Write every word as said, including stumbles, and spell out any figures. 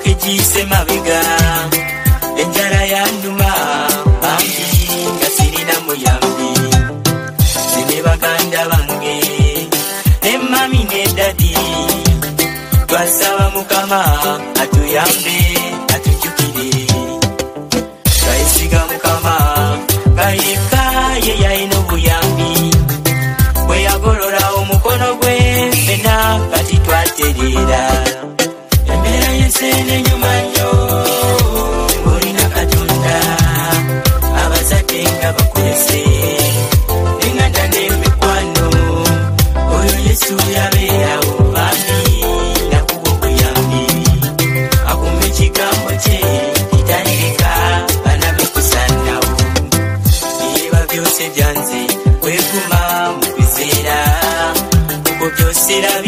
kejise mabega enjara ya nduma bambi ngasirina muyambi zine baganda bange emami ne dadi twasaba mukama atuyambe atujukire kaisiga mukama kaika ye yaino buyambi we yagorora omukono gwe fena kati twaterera emera yesene nyuma nyo orina katonda abazadde nga bakwese enganda n'emikwano oyo Yesu yabeerawo bambi nakuwa obuyambi akume ekigambo kye kitalirika bana bekusanawo byose byanze kweguma mu biseera kuko byose